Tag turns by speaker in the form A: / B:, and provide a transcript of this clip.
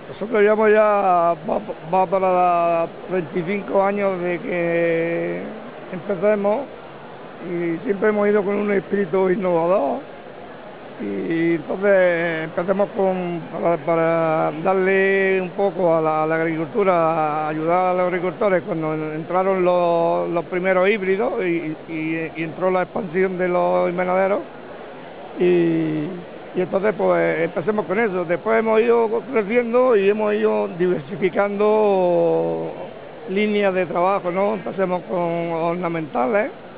A: Nosotros llevamos ya, va para 35 años de que empecemos y siempre hemos ido con un espíritu innovador y entonces empecemos para darle un poco a la agricultura, ayudar a los agricultores cuando entraron los primeros híbridos y entró la expansión de los invernaderos. Y, y entonces pues empecemos con eso. Después hemos ido creciendo y hemos ido diversificando líneas de trabajo, ¿no? Empecemos con ornamentales,